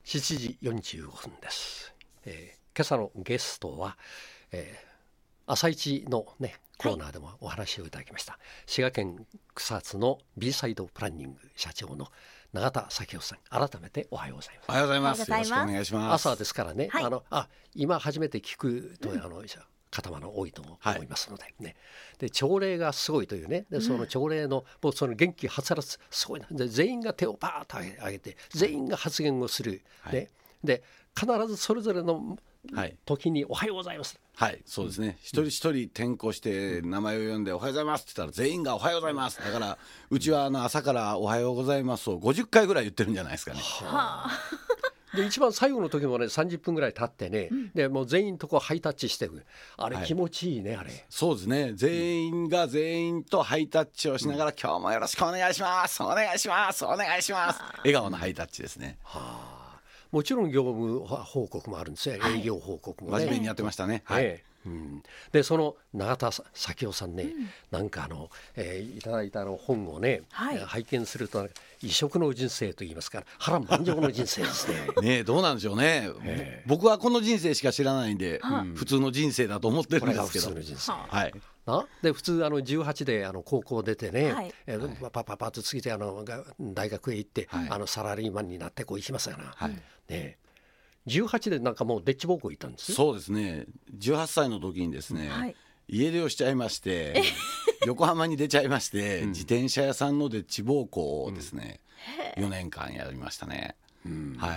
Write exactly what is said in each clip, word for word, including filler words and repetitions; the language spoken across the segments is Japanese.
しちじよんじゅうごふんです、えー、今朝のゲストは、えー、朝一のねコーナーでもお話をいただきました、はい、滋賀県草津の B サイドプランニング社長の永田咲夫さん、改めておはようございます。 おはようございます。よろしくお願いします。 朝ですからね、はい、あのあ今初めて聞くと、うん、あの方も多いと思いますので、ね、で朝礼がすごいというね、でその朝礼の、もうその元気はつらつすごいな、で全員が手をパーッと上げて全員が発言をする、はい、ね、で必ずそれぞれの時におはようございます、 はい、はい、そうですね、うん、一人一人転校して名前を呼んでおはようございますって言ったら全員がおはようございます、だからうちはあの朝からおはようございますをごじゅっかいぐらい言ってるんじゃないですかね。はあで一番最後の時もねさんじゅっぷんぐらい経ってね、うん、でもう全員とこうハイタッチしてる、あれ気持ちいいね、はい、あれそうですね、全員が全員とハイタッチをしながら、うん、今日もよろしくお願いしますお願いしますお願いします、笑顔のハイタッチですね。はあ、もちろん業務報告もあるんですよ、はい、営業報告もね、 真面目にやってましたね、はい、 ええ、うん、でその永田咲夫さんね、うん、なんかあの、えー、いただいたあの本をね、はい、拝見すると異色の人生といいますから波乱万丈の人生ですねねえ、どうなんでしょうね、えー、僕はこの人生しか知らないんで、うん、普通の人生だと思ってるんですけど、これが普通の人生、はい、なで普通あのじゅうはちであの高校出てね、はい、えー、パパパッと次であの大学へ行って、はい、あのサラリーマンになってこう行きますから、はい、ね、じゅうはちでなんかもうデッチ奉公行ったんです。 そうですね、じゅうはっさいの時にですね、はい、家出をしちゃいまして横浜に出ちゃいまして、うん、自転車屋さんのデッチ奉公をですね、うん、よねんかんやりましたね、うん、はい、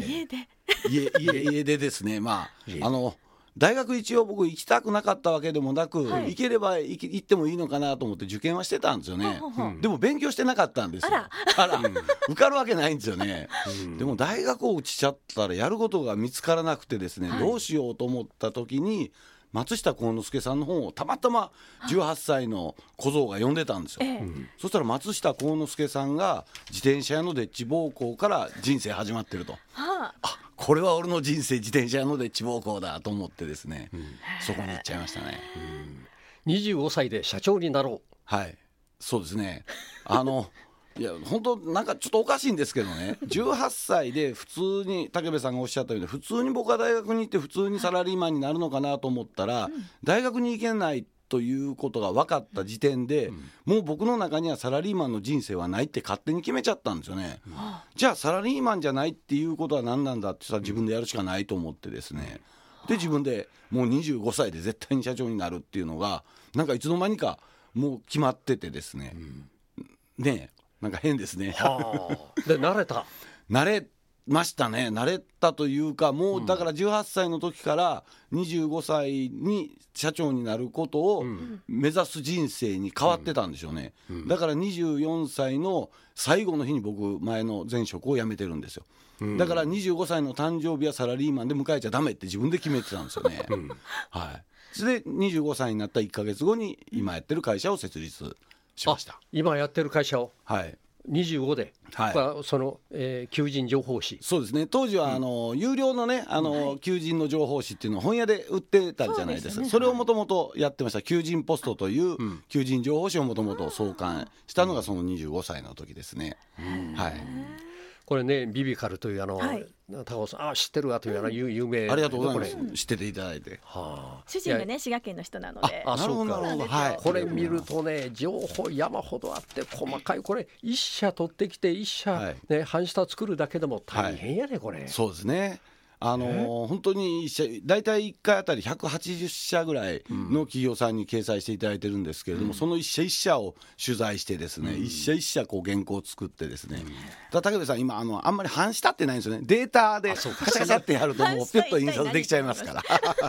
家出家, 家, 家出ですね、まああの大学一応僕行きたくなかったわけでもなく、はい、行ければ行, 行ってもいいのかなと思って受験はしてたんですよね、うん、でも勉強してなかったんですよ。あらあら受かるわけないんですよね、うん、でも大学を落ちちゃったらやることが見つからなくてですね、はい、どうしようと思った時に松下幸之助さんの本をたまたまじゅうはっさいの小僧が読んでたんですよ、ええ、そしたら松下幸之助さんが自転車屋のデッチ奉公から人生始まってると、はあ、あ、これは俺の人生自転車屋のデッチ奉公だと思ってですね、うん、そこに行っちゃいましたね、うん、 にじゅうごさいで社長になろう。 はい、そうですね、あのいや本当なんかちょっとおかしいんですけどねじゅうはっさいで普通に武部さんがおっしゃったように普通に僕は大学に行って普通にサラリーマンになるのかなと思ったら、うん、大学に行けないということが分かった時点で、うん、もう僕の中にはサラリーマンの人生はないって勝手に決めちゃったんですよね、うん、じゃあサラリーマンじゃないっていうことは何なんだってさ、自分でやるしかないと思ってですね、うん、で自分でもうにじゅうごさいで絶対に社長になるっていうのがなんかいつの間にかもう決まっててですね、うん、ねえなんか変ですね。 はあ、で慣れた慣れましたね。慣れたというかもうだからじゅうはっさいの時からにじゅうごさいに社長になることを目指す人生に変わってたんでしょうね、うんうん、だからにじゅうよんさいの最後の日に僕前の前職を辞めてるんですよ、うん、だからにじゅうごさいの誕生日はサラリーマンで迎えちゃダメって自分で決めてたんですよね、うん、はい、それでにじゅうごさいになったいっかげつごに今やってる会社を設立しました。 今やってる会社を、 はい、 にじゅうごで、はい、その、えー、求人情報誌、 そうですね、当時はあの、うん、有料のねあの、はい、求人の情報誌っていうのを本屋で売ってたじゃないですか。 そ, うですね、それをもともとやってました、はい、求人ポストという求人情報誌をもともと創刊したのがそのにじゅうごさいの時ですね、うん、はい、 これねビビカルというあの、はい、高尾さんあ知ってるわというあの、うん、有名、 ありがとうございます、うん、知ってていただいて、 はあ、主人がね滋賀県の人なので、 ああそうか、はい、これ見るとね情報山ほどあって細かい、これ一社取ってきて一社、はいね、半下作るだけでも大変やね、はい、これそうですね、あのー、本当にだいたいいっかいあたりひゃくはちじゅっしゃぐらいの企業さんに掲載していただいてるんですけれども、うん、その一社一社を取材してですね、うん、一社一社こう原稿を作ってですね、うん、だ武部さん今あのあんまり半下ってないんですよね、データでカチャカチャってやるともうピュッと印刷できちゃいますから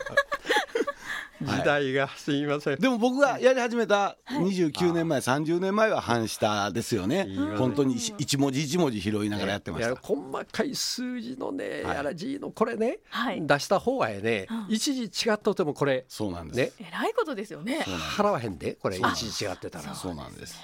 時代が、はい、すいません。 でも僕がやり始めたにじゅうきゅうねんまえ、はい、さんじゅうねんまえは半下ですよね。本当に一文字一文字拾いながらやってました。いや細かい数字のね、はい、やら字のこれね、はい、出した方はね、うん、一時違っとってもこれそうなんです、 ね、えらいことですよね。 払わへんでこれ一時違ってたら。 そうなんです。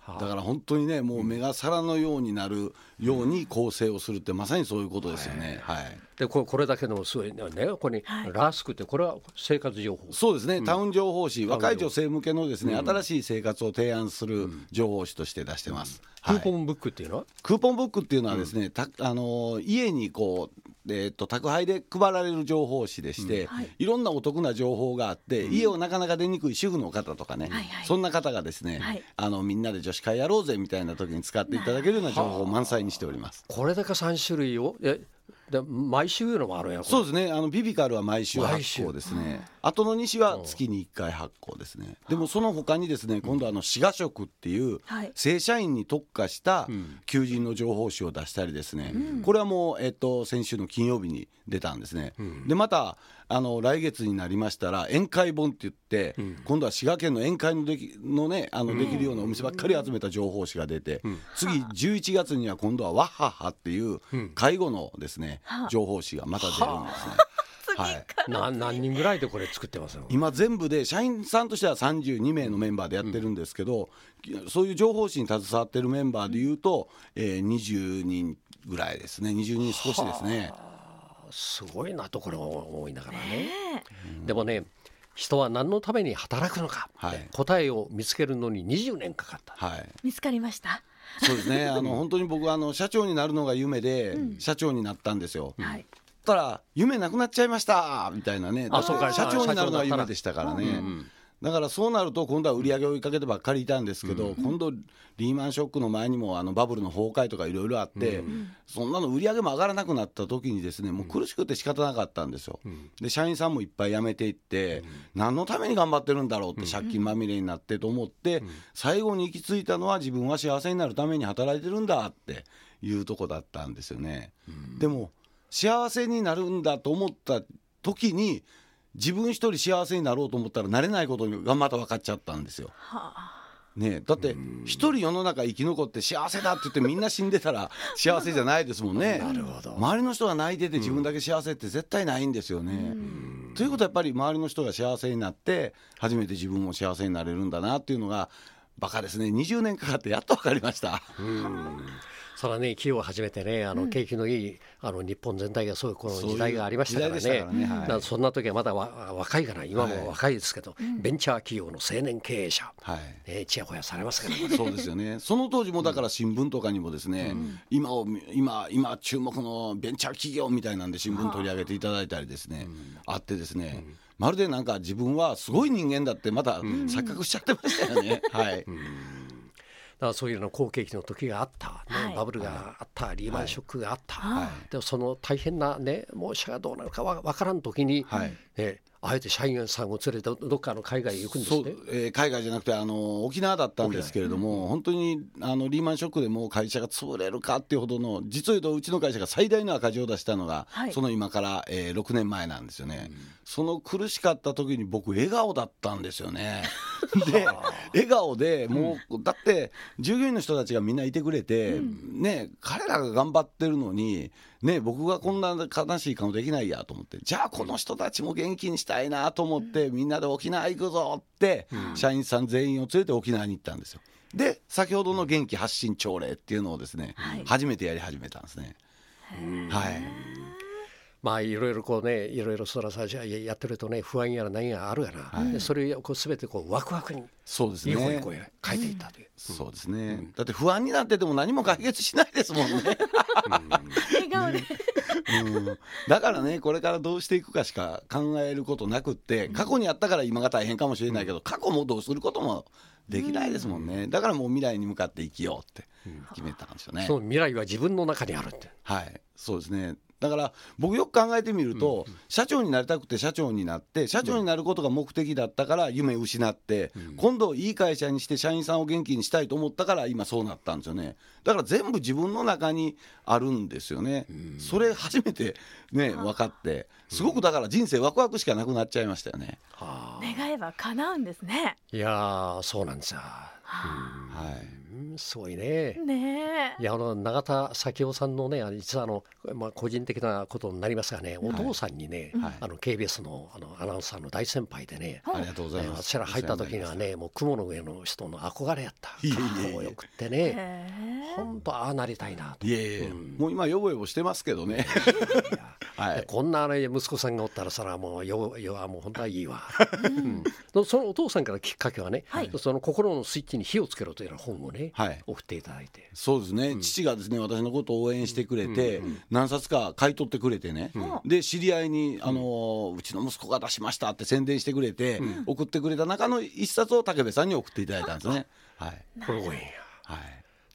だから本当にねもう目が皿のようになるように構成をするってまさにそういうことですよね、はいはい、 で こ, これだけのすごいねここにラスクってこれは生活情報、 そうですね、うん、タウン情報誌、若い女性向けのですね、 うん、 新しい生活を提案する情報誌として出してます、 うんはい、クーポンブックっていうのはクーポンブックっていうのはですね、うん、たあの家にこうえー、と宅配で配られる情報誌でして、うんはい、いろんなお得な情報があって、うん、家をなかなか出にくい主婦の方とかね、はいはい、そんな方がですね、はい、あのみんなで女子会やろうぜみたいな時に使っていただけるような情報を満載にしております。 これだけさん種類をえで毎週いうのもあるやん。 そうですね、あのビビカルは毎週発行ですね、あとのに紙は月にいっかい発行ですね。でもその他にですね、今度あの滋賀食っていう正社員に特化した求人の情報誌を出したりですね、うん、これはもう、えっと、先週の金曜日に出たんですね、うん、でまたあの来月になりましたら宴会本って言って、うん、今度は滋賀県の宴会のできの、ね、あのできるようなお店ばっかり集めた情報誌が出て、うん、次じゅういちがつには今度はワッハッハっていう介護のですね、うん、情報誌がまた出るんですね。はい、 な何人ぐらいでこれ作ってますの？ 今全部で社員さんとしてはさんじゅうにめいのメンバーでやってるんですけど、うん、そういう情報誌に携わってるメンバーでいうと、えー、にじゅうにんぐらいですね。にじゅうにん少しですね。 すごいなところ多いんだからね、うん、でもね人は何のために働くのか、はい、答えを見つけるのににじゅうねんかかった、 はい、見つかりました？ そうですね、あの本当に僕はあの社長になるのが夢で、うん、社長になったんですよ、はい、たら夢なくなっちゃいましたみたいなね。あ、そうか、社長になるのが夢でしたからね、うんうん、だからそうなると今度は売り上げを追いかけてばっかりいたんですけど、うん、今度リーマンショックの前にもあのバブルの崩壊とかいろいろあって、うん、そんなの売り上げも上がらなくなった時にですね、もう苦しくて仕方なかったんですよ、うん、で社員さんもいっぱい辞めていって、うん、何のために頑張ってるんだろうって借金まみれになってと思って、うん、最後に行き着いたのは自分は幸せになるために働いてるんだっていうとこだったんですよね、うん、でも幸せになるんだと思った時に自分一人幸せになろうと思ったらなれないことがまた分かっちゃったんですよ、はあね、だって一人世の中生き残って幸せだって言ってみんな死んでたら幸せじゃないですもんね。なるほど。周りの人が泣いてて自分だけ幸せって絶対ないんですよね。ということはやっぱり周りの人が幸せになって初めて自分も幸せになれるんだなっていうのがバカですね。にじゅうねんかかってやっと分かりました。うんそらね、企業を始めてね、あの景気のいいあの日本全体がそういうこの時代がありましたからね。そういう時代でしたからね、はい、だからそんな時はまだわ若いから今も若いですけど、はい、ベンチャー企業の青年経営者、はいね、ちやほやされますからね。 そうですよね。その当時もだから新聞とかにもですね、うん、今を今今注目のベンチャー企業みたいなんで新聞取り上げていただいたりですね、うん、あってですね、うん、まるでなんか自分はすごい人間だってまた錯覚しちゃってましたよね、うん、はい、うんだからそういうの好景気の時があった、ねはい、バブルがあった、はい、リーマンショックがあった、はい、でもその大変な、ね、もう社がどうなるかわからん時に、はいね、あえて社員さんを連れてどっかの海外へ行くんですね。 そう、えー、海外じゃなくてあの沖縄だったんですけれども、うん、本当にあのリーマンショックでもう会社が潰れるかっていうほどの、実を言うとうちの会社が最大の赤字を出したのが、はい、その今から、えー、ろくねんまえなんですよね、うん、その苦しかった時に僕笑顔だったんですよねで笑顔でもう、うん、だって従業員の人たちがみんないてくれて、うんね、彼らが頑張ってるのに、ね、僕がこんな悲しい顔できないやと思って、じゃあこの人たちも元気にしたいなと思って、うん、みんなで沖縄行くぞって、うん、社員さん全員を連れて沖縄に行ったんですよ。で先ほどの元気発信朝礼っていうのをですね、はい、初めてやり始めたんですね。はい、 まあいろいろこうね、いろいろそらさやってるとね、不安やら何やあるやな、はい、でそれをこう全てこうワクワクにそうですね、 いい方にこう変えていったという、 うん、そうですね、うん、だって不安になってても何も解決しないですもんね、うん、 笑顔でうん、だからね、これからどうしていくかしか考えることなくって、過去にあったから今が大変かもしれないけど、過去もどうすることもできないですもんね、うん、だからもう未来に向かって生きようって決めたんですよね、うん、 その未来は自分の中にあるって。 はい、そうですね。だから僕よく考えてみると、うん、社長になりたくて社長になって社長になることが目的だったから夢を失って、うん、今度いい会社にして社員さんを元気にしたいと思ったから今そうなったんですよね。だから全部自分の中にあるんですよね、うん、それ初めてね分かってすごくだから人生ワクワクしかなくなっちゃいましたよね、 うん、願えば叶うんですね。 いやそうなんですよ、うん、 はいうん、すごいね。 ねいやあの永田咲夫さんのね、実はあの、まあ、個人的なことになりますがね、お父さんにね、はい、あの ケービーエス の, あのアナウンサーの大先輩でね、 ありがとうございます。 私ら入った時にはね、もう雲の上の人の憧れやった。顔よくってね、本当ああなりたいなと。 いえいえ、うん、もう今ヨボヨボしてますけどね。 はい、こんな、ね、息子さんがおったらそれはもうよよはもう本当はいいわ。うん、そのお父さんからきっかけはね、はい、その心のスイッチに火をつけろというような本をね、はい、送っていただいて。 そうですね、うん、父がですね私のことを応援してくれて、うんうん、何冊か買い取ってくれてね、うん、で知り合いにあの、うん、うちの息子が出しましたって宣伝してくれて、うん、送ってくれた中の一冊を武部さんに送っていただいたんですね。はい、 これご縁や、はい、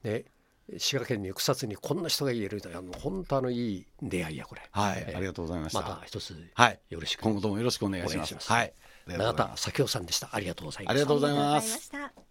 ね、滋賀県に草津にこんな人がいるというのは本当あのいい出会いやこれ。 はい、えー、ありがとうございました。 また一つよろしく、 はい、今後ともよろしくお願いします。はい、 永田咲夫さんでした。ありがとうございました。 ありがとうございます。